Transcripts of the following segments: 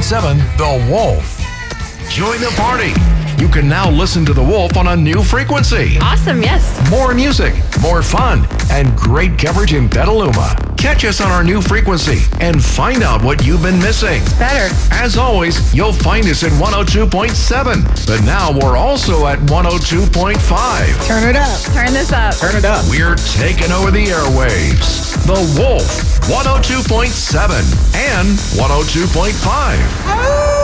102.7 The Wolf. Join the party. You can now listen to The Wolf on a new frequency. Awesome, yes. More music, more fun, and great coverage in Petaluma. Catch us on our new frequency and find out what you've been missing. Better. As always, you'll find us at 102.7, but now we're also at 102.5. Turn it up. Turn this up. Turn it up. We're taking over the airwaves. The Wolf, 102.7 and 102.5.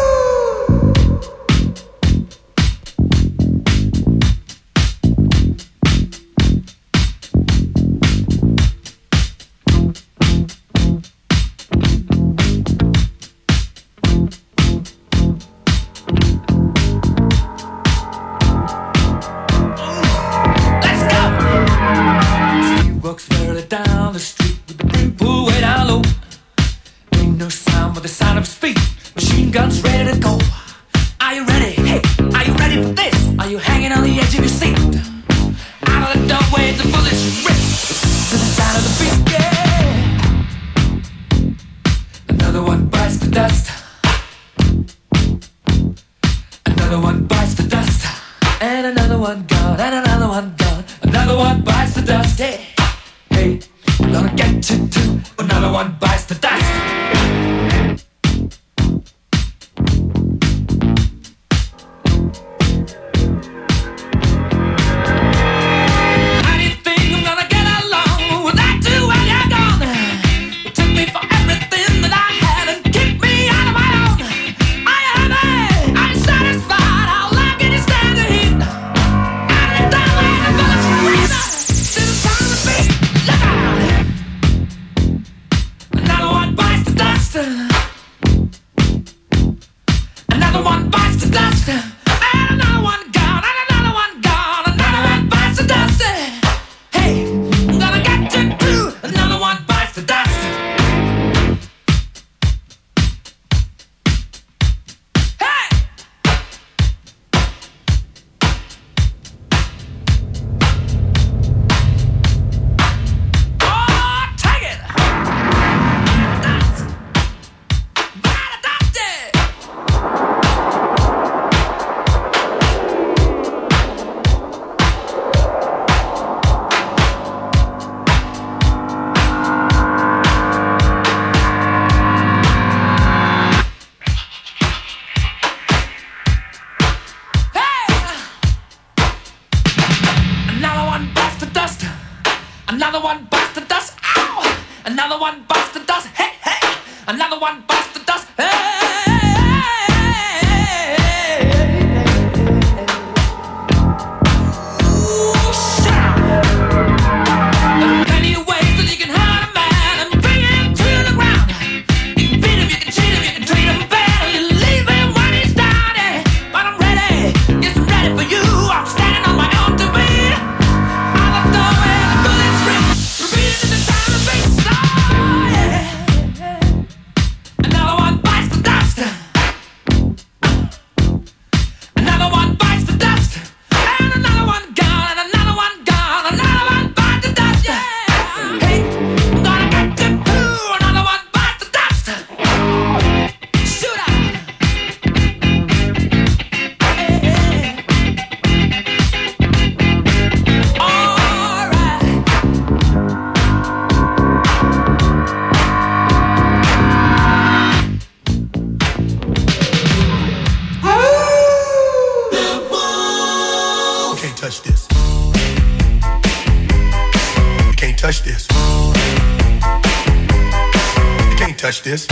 This.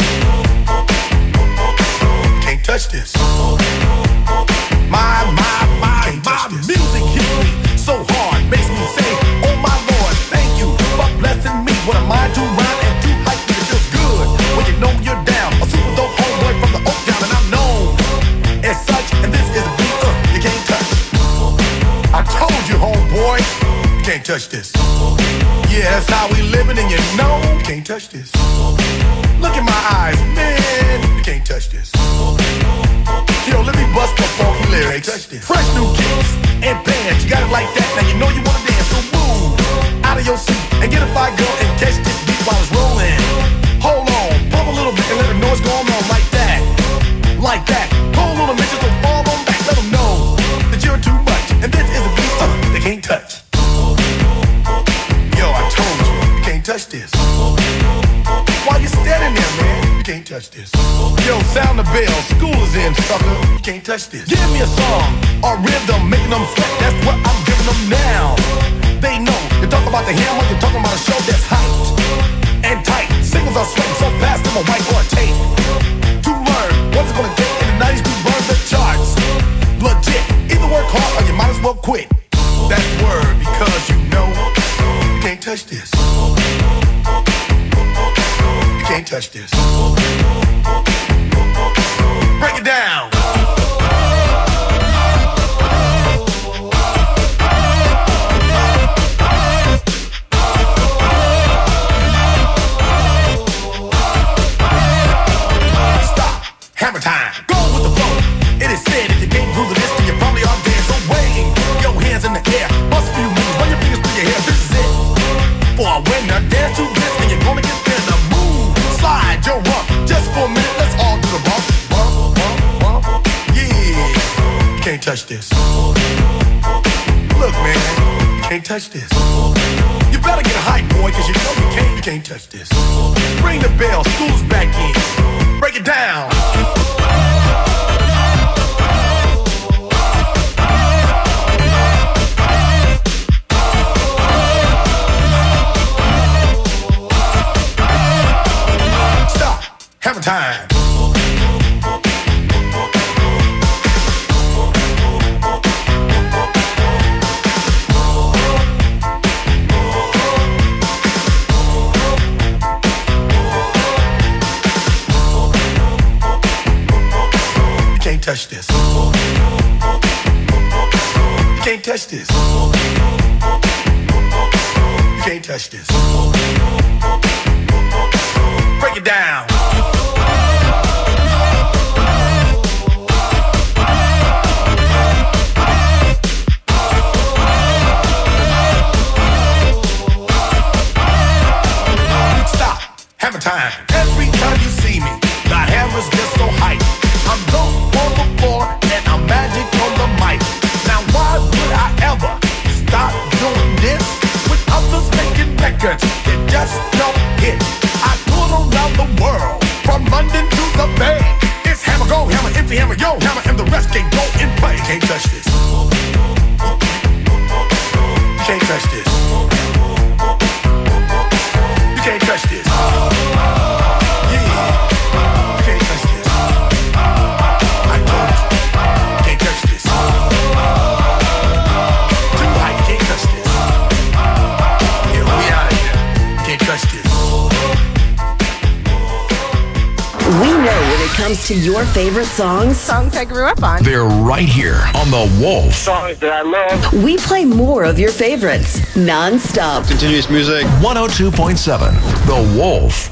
Can't touch this. My music hits me so hard, makes me say, oh my Lord, thank you for blessing me. What a mind to rhyme and to hype me, it feels good when you know you're down. A super dope homeboy from the Oak Town, and I'm known as such. And this is a beat you can't touch. I told you, homeboy, you can't touch this. Yeah, that's how we living, and you know you can't touch this. Look in my eyes, man, you can't touch this. Yo, let me bust the funky lyrics. Fresh new kicks and bands, you got it like that. Now you know you wanna dance, so move out of your seat and get a fire girl and catch this beat while it's rolling. Hold on, pump a little bit and let the noise go on like that. touch this. Yo, sound the bell, school is in, sucker. You can't touch this. Give me a song, a rhythm, making them sweat. That's what I'm giving them now. They know, you talk about the hammer, you're talking about a show that's hyped and tight. Singles are sweating so fast, I'm a white or a tape. To learn what's it gonna take in the 90s to burn the charts. Legit, either work hard or you might as well quit. That's word, because you know you can't touch this. You can't touch this. Break it down. Stop. Hammer time. Go with the flow. It is said if you can't groove the list, then you probably are dead. So wave your hands in the air. Bust a few moves. Run your fingers through your hair. This is it. For a winner, dance to this, and you're gonna get there. The move. Slide your rump. Just for a minute, let's all do the bump. Bump, bump, bump. Yeah. You can't touch this. Look, man. You can't touch this. You better get a hype, boy, cause you know you can't touch this. Ring the bell. School's back in. Break it down. Hammer time. You can't touch this. You can't touch this. You can't touch this. Break it down. Hammer time. Every time you see me, the hammer's just so hype. I'm dope on the floor and I'm magic on the mic. Now why would I ever stop doing this? With others making records that just don't hit. I tour around the world, from London to the Bay. It's hammer go, hammer empty, hammer yo, hammer, and the rest can go and play. You can't touch this. You can't touch this. You can't touch this. We know when it comes to your favorite songs I grew up on. They're right here on The Wolf. Songs that I love. we play more of your favorites non-stop. Continuous music. 102.7 The Wolf.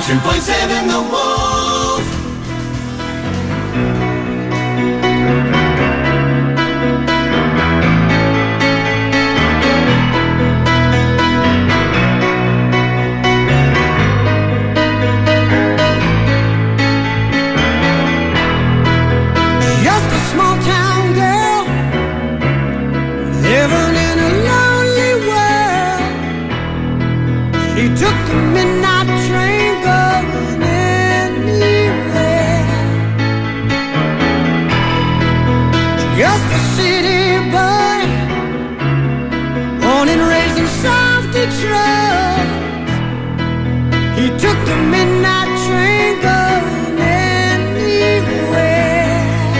102.7 The Wolf. Just a small town girl living in a lonely world. She took the midnight train going anywhere. Just a city boy, born and raised in South Detroit. He took the midnight train going anywhere.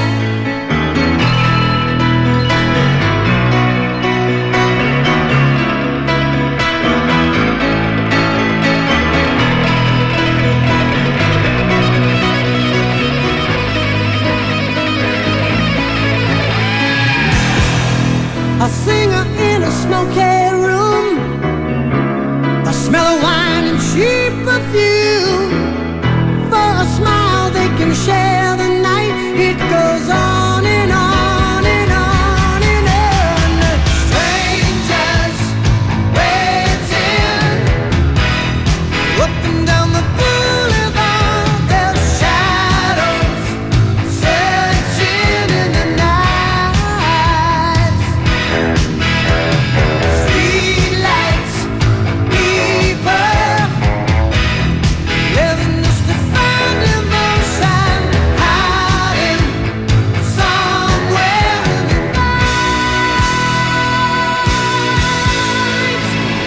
A singer in a smoky room, the smell of wine and cheap perfume. For a smile they can share the night. It goes on and on and on and on. Strangers waiting up and down the boulevard. Their shadows searching in the night. Streetlights, people living just to find emotion, hiding somewhere in the night.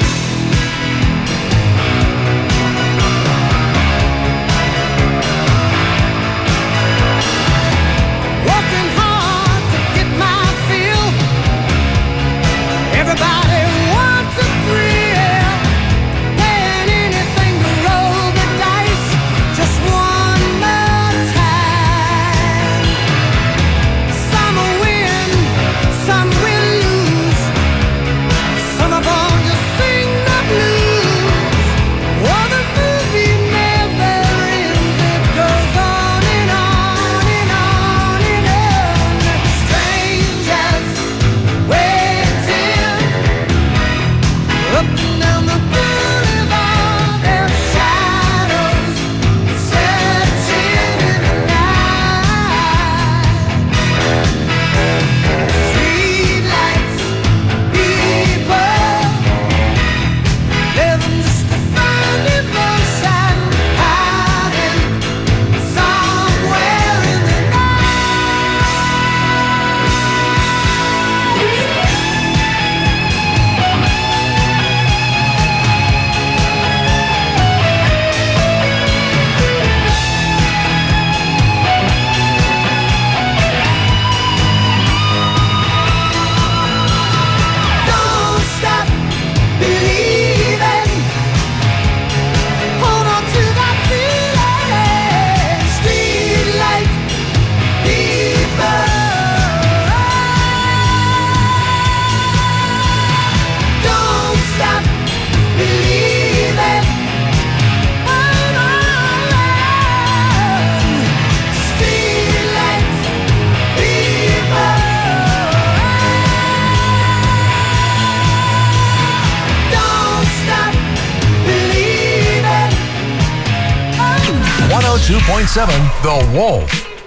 Working hard to get my fill. Everybody wants a thrill. Paying anything to roll the dice just one more time. Some will win, some will lose. Some of them just sing the blues. Oh, the movie never ends. It goes on and on and on and on. Strangers waiting up and down the boulevard. Their shadows searching in the night. Streetlights, people living just to find emotion, hiding somewhere in the Don't stop believing. Hold on to that feeling. Streetlight people. Don't stop believing. Hold on. Streetlight people. Don't stop believing. 102.7 The Wolf.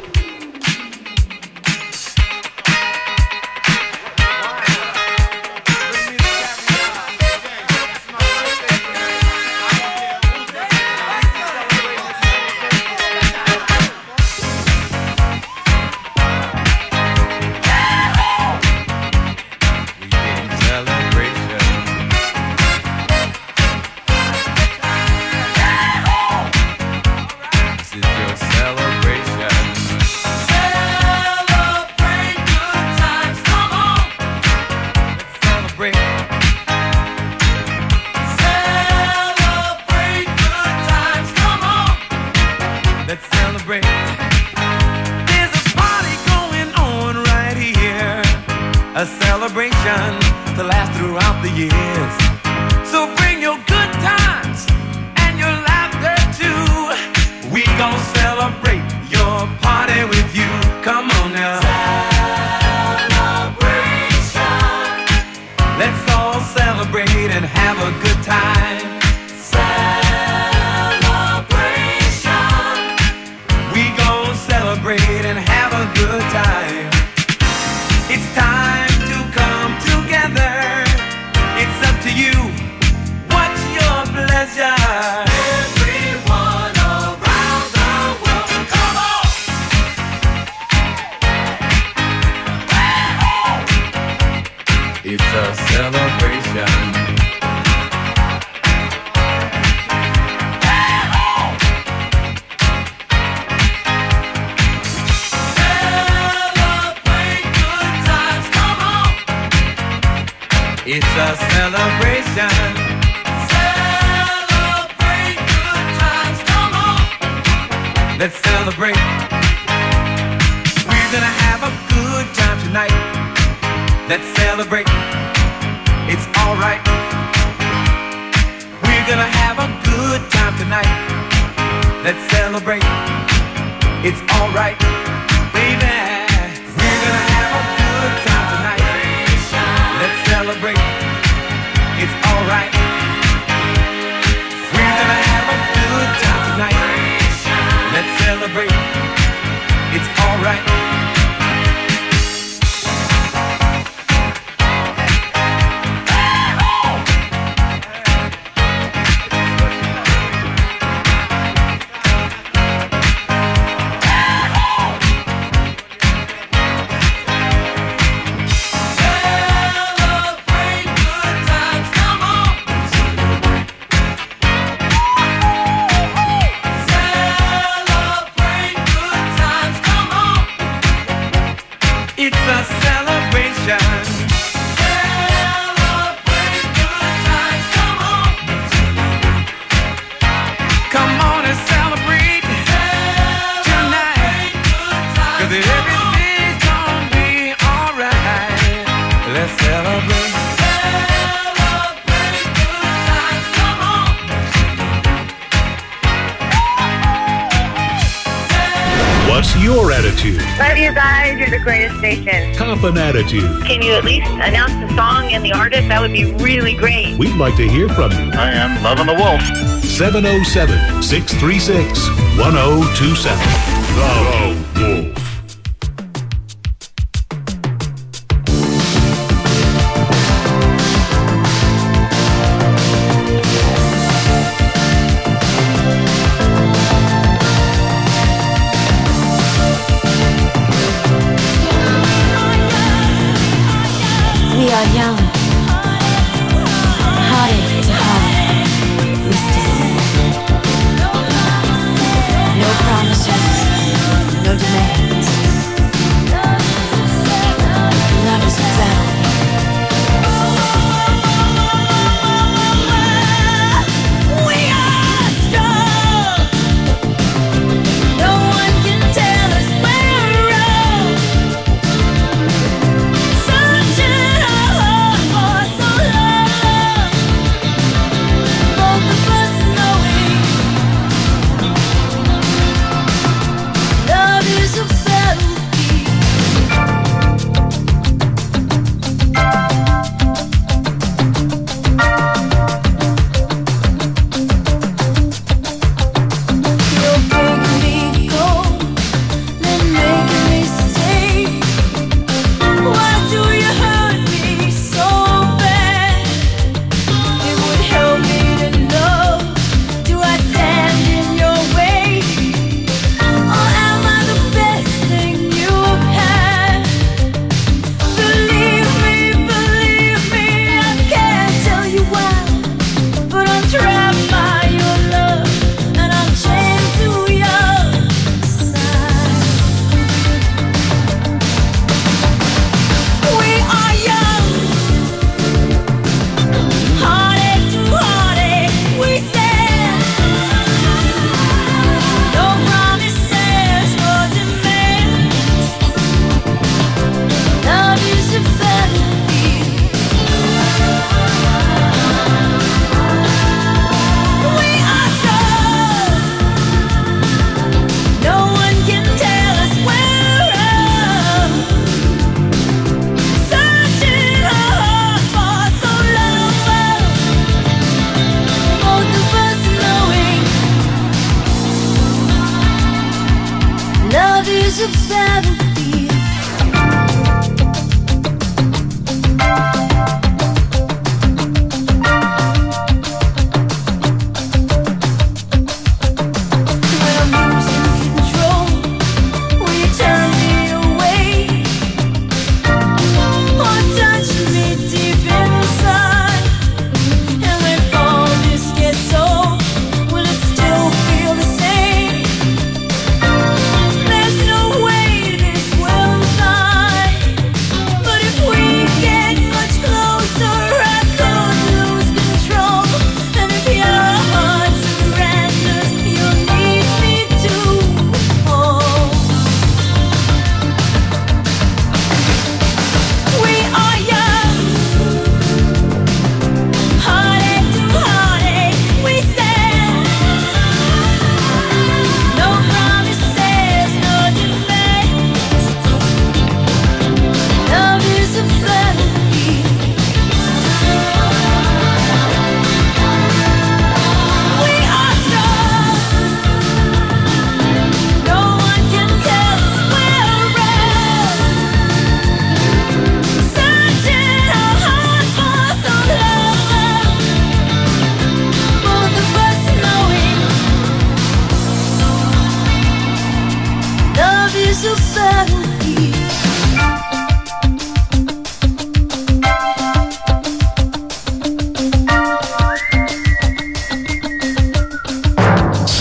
This is your celebration. a celebration to last throughout the years. So bring your good times and your laughter too. gon' celebrate your party with you. Come on now. Celebration. Let's all celebrate and have a good time. Celebration. We gon' celebrate and have a good time. It's time to come together. It's up to you. What's your pleasure? Everyone around the world, come on! It's a celebration. Celebrate good times, come on! It's a celebration. Celebrate good times, come on! Let's celebrate. We're gonna have a good time tonight. Let's celebrate. It's alright. We're gonna have a good time tonight. Let's celebrate. It's alright, baby. We're gonna have a good time tonight. Let's celebrate. It's alright. We're gonna have a good time tonight. Let's celebrate. It's alright. What's your attitude? Love you guys. You're the greatest station. Coppin' attitude. Can you at least announce the song and the artist? That would be really great. We'd like to hear from you. I am Lovin' the Wolf. 707-636-1027. The Wolf. We are young, heartache to heartache, we stand. No promises, no demands. Love is a battlefield. We are strong. No one can tell us we're wrong. Sunshine.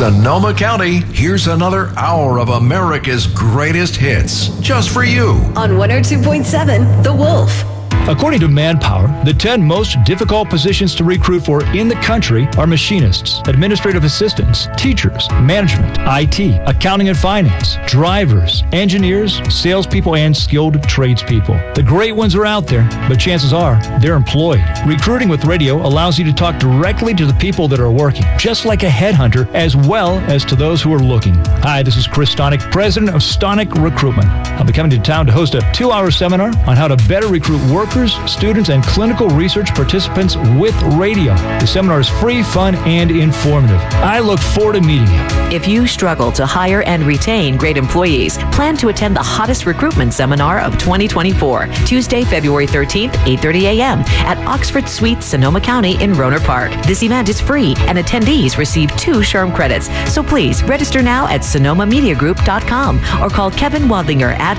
Sonoma County, here's another hour of America's greatest hits, just for you. On 102.7 The Wolf. According to Manpower, the 10 most difficult positions to recruit for in the country are machinists, administrative assistants, teachers, management, IT, accounting and finance, drivers, engineers, salespeople, and skilled tradespeople. The great ones are out there, but chances are they're employed. Recruiting with radio allows you to talk directly to the people that are working, just like a headhunter, as well as to those who are looking. Hi, this is Chris Stonick, president of Stonick Recruitment. I'll be coming to town to host a 2-hour seminar on how to better recruit workers, students, and clinical research participants with radio. The seminar is free, fun, and informative. I look forward to meeting you. If you struggle to hire and retain great employees, plan to attend the hottest recruitment seminar of 2024, Tuesday, February 13th, 8:30 a.m. at Oxford Suites, Sonoma County in Rohnert Park. This event is free, and attendees receive 2 SHRM credits. So please register now at sonomamediagroup.com or call Kevin Wadlinger at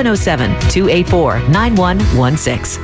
707-284-9116.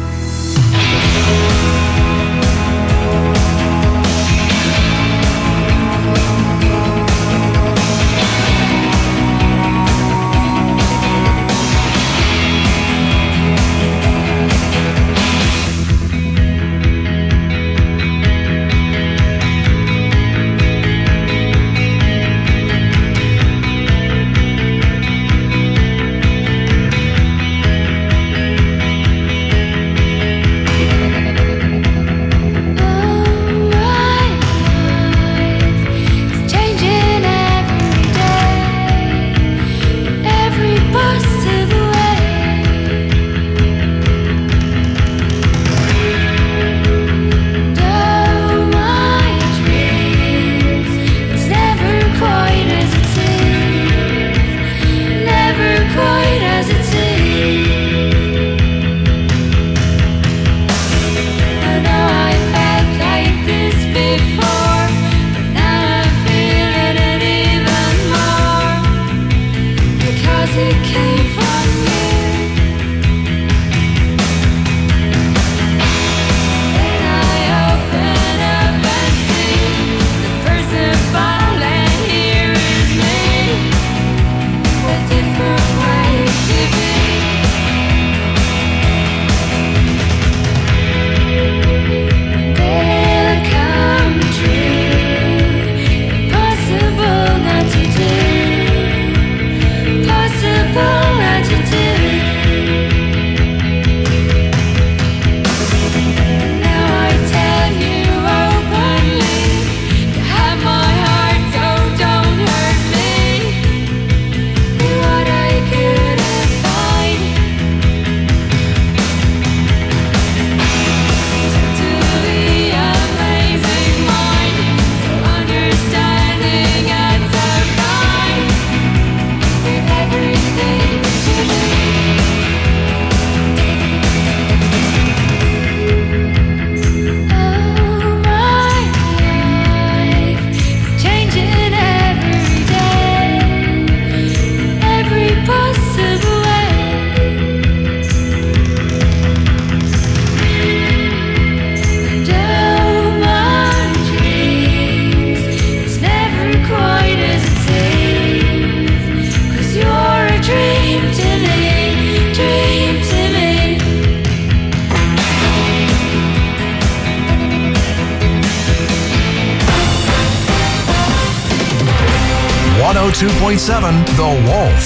The Wolf.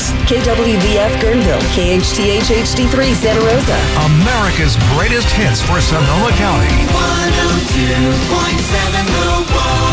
KWVF Guerneville, KHTH HD3 Santa Rosa. America's greatest hits for Sonoma County. 102.7 The Wolf.